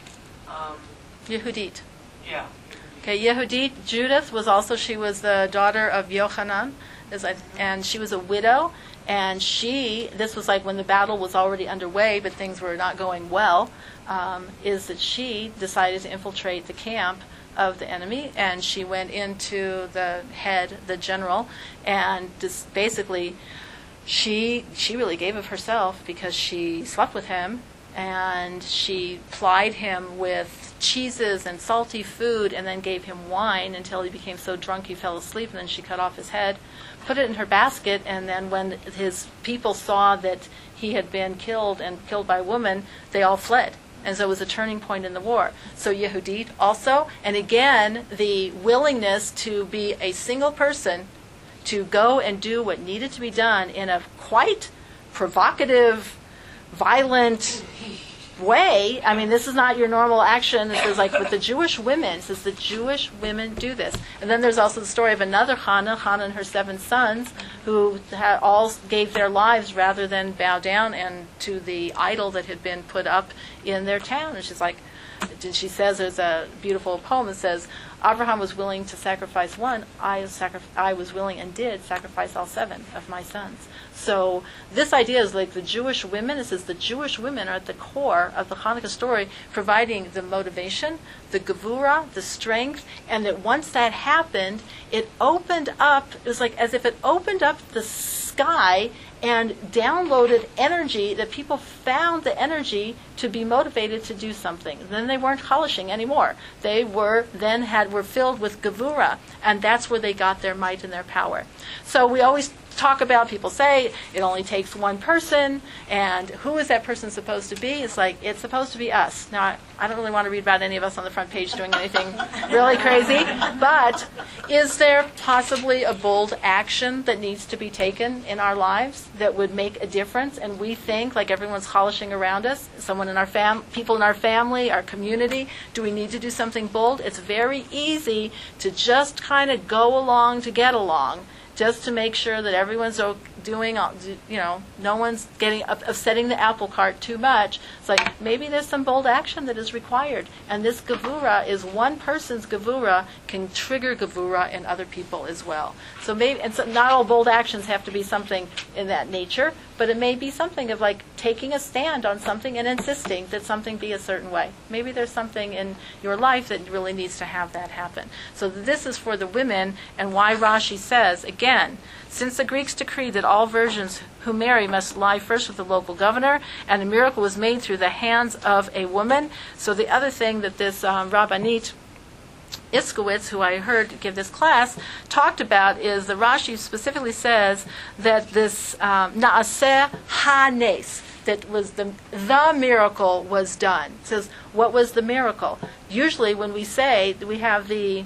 that, Yehudit. yeah. Okay, Yehudit, Judith was also, she was the daughter of Yochanan, and she was a widow. And this was like when the battle was already underway, but things were not going well, is that she decided to infiltrate the camp of the enemy, and she went into the head, the general, and just basically she really gave of herself because she slept with him, and she plied him with cheeses and salty food, and then gave him wine until he became so drunk he fell asleep, and then she cut off his head, put it in her basket, and then when his people saw that he had been killed and killed by a woman, they all fled. And so it was a turning point in the war. So Yehudit also, and again, the willingness to be a single person, to go and do what needed to be done in a quite provocative, violent way. I mean, this is not your normal action. This is like with the Jewish women. It says the Jewish women do this. And then there's also the story of another Hannah and her 7 sons, who all gave their lives rather than bow down and to the idol that had been put up in their town. And she's like, she says, there's a beautiful poem that says, Abraham was willing to sacrifice one. I was willing and did sacrifice all 7 of my sons. So this idea is like the Jewish women. It says the Jewish women are at the core of the Hanukkah story, providing the motivation, the gevura, the strength, and that once that happened, it opened up. It was like as if it opened up the sky and downloaded energy, that people found the energy to be motivated to do something. Then they weren't chalashing anymore. They were filled with gevura, and that's where they got their might and their power. So we always talk about, people say it only takes one person, and who is that person supposed to be? It's like, it's supposed to be us. Now, I don't really want to read about any of us on the front page doing anything really crazy, but is there possibly a bold action that needs to be taken in our lives that would make a difference? And we think, like everyone's chalashing around us, someone in our people in our family, our community, do we need to do something bold? It's very easy to just kind of go along to get along, just to make sure that everyone's doing, no one's getting upsetting the apple cart too much. It's like maybe there's some bold action that is required, and this gevura is one person's gevura can trigger gevura in other people as well. So maybe, and so not all bold actions have to be something in that nature, but it may be something of like taking a stand on something and insisting that something be a certain way. Maybe there's something in your life that really needs to have that happen. So this is for the women, and why Rashi says, again, since the Greeks decreed that all virgins who marry must lie first with the local governor, and the miracle was made through the hands of a woman. So the other thing that this Rabbanit Iskowitz, who I heard give this class, talked about is the Rashi specifically says that this Naaseh HaNes, that was the miracle was done. It says, what was the miracle? Usually when we say, we have the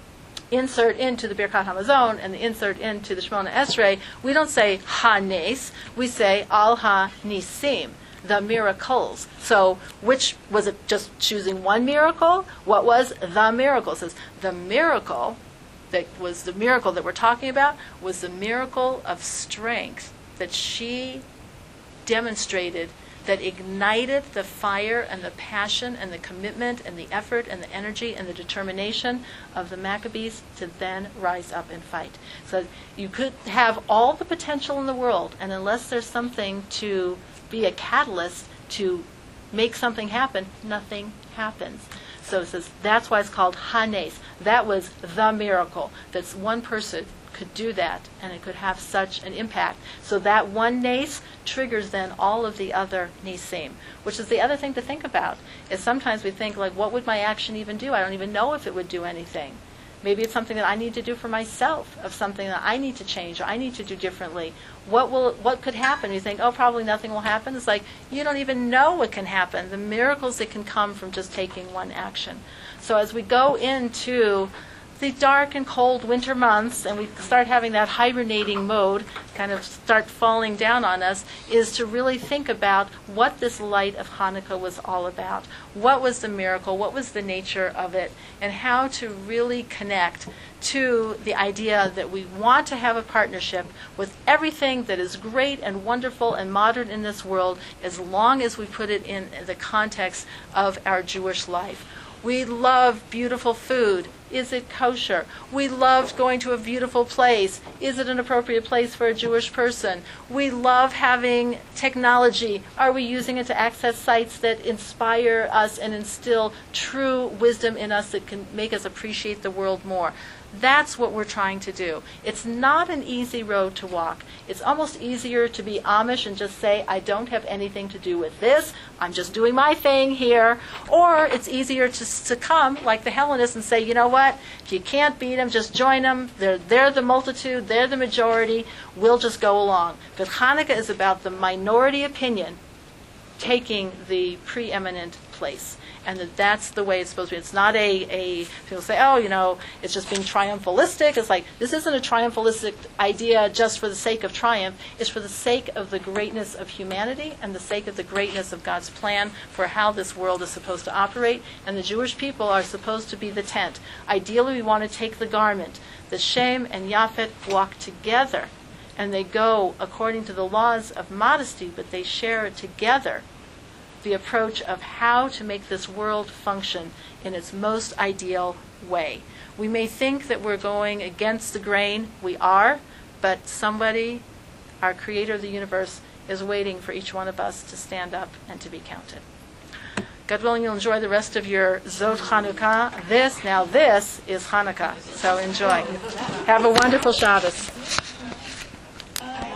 insert into the Birkat Hamazon and the insert into the Shemona Esrei, we don't say HaNes, we say Al HaNisim, the miracles. So which, was it just choosing one miracle? What was the miracle? It says the miracle that was the miracle that we're talking about was the miracle of strength that she demonstrated, that ignited the fire and the passion and the commitment and the effort and the energy and the determination of the Maccabees to then rise up and fight. So you could have all the potential in the world, and unless there's something to be a catalyst to make something happen, nothing happens. So it says that's why it's called HaNes. That was the miracle. That's one person could do that, and it could have such an impact. So that one nes triggers then all of the other nesim, which is the other thing to think about. Is sometimes we think, like, what would my action even do? I don't even know if it would do anything. Maybe it's something that I need to do for myself, of something that I need to change or I need to do differently. What could happen? You think, oh, probably nothing will happen. It's like, you don't even know what can happen, the miracles that can come from just taking one action. So as we go into the dark and cold winter months, and we start having that hibernating mode kind of start falling down on us, is to really think about what this light of Hanukkah was all about. What was the miracle? What was the nature of it? And how to really connect to the idea that we want to have a partnership with everything that is great and wonderful and modern in this world, as long as we put it in the context of our Jewish life. We love beautiful food. Is it kosher? We love going to a beautiful place. Is it an appropriate place for a Jewish person? We love having technology. Are we using it to access sites that inspire us and instill true wisdom in us that can make us appreciate the world more? That's what we're trying to do. It's not an easy road to walk. It's almost easier to be Amish and just say, I don't have anything to do with this. I'm just doing my thing here. Or it's easier to succumb, like the Hellenists, and say, you know what? If you can't beat them, just join them. They're the multitude. They're the majority. We'll just go along. But Hanukkah is about the minority opinion taking the preeminent place. And that's the way it's supposed to be. It's not people say, oh, it's just being triumphalistic. It's like, this isn't a triumphalistic idea just for the sake of triumph. It's for the sake of the greatness of humanity and the sake of the greatness of God's plan for how this world is supposed to operate. And the Jewish people are supposed to be the tent. Ideally, we want to take the garment. The Shem and Yafet walk together, and they go according to the laws of modesty, but they share it together. The approach of how to make this world function in its most ideal way. We may think that we're going against the grain. We are, but somebody, our creator of the universe, is waiting for each one of us to stand up and to be counted. God willing, you'll enjoy the rest of your Zot Chanukah. This is Hanukkah, so enjoy. Have a wonderful Shabbos.